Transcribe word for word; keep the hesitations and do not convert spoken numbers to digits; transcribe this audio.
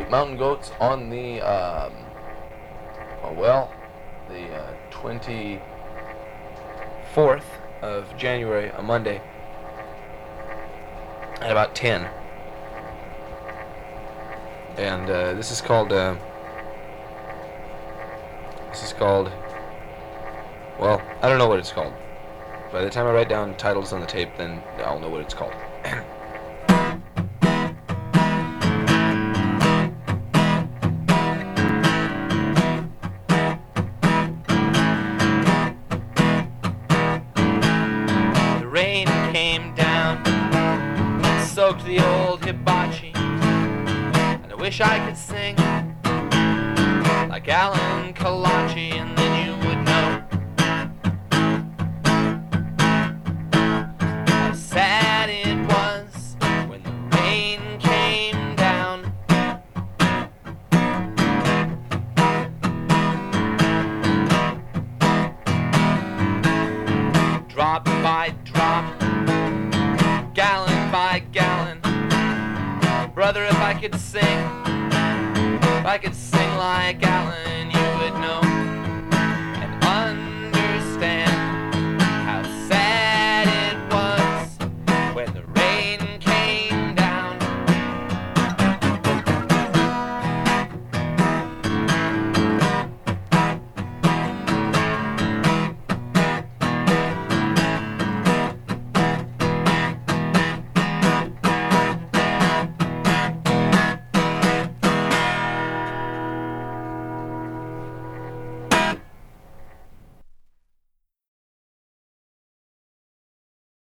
Mountain Goats on the, um, oh, well, the uh, twenty-fourth of January, a Monday, at about ten. And uh, this is called, uh, this is called, well, I don't know what it's called. By the time I write down titles on the tape, then I'll know what it's called. The rain came down, soaked the old hibachi, and I wish I could sing like Alan Kalachi, and then you would know how sad it was when the rain came down. Drop by drop, gallon by gallon. Brother, if I could sing, if I could sing like Alan, you would know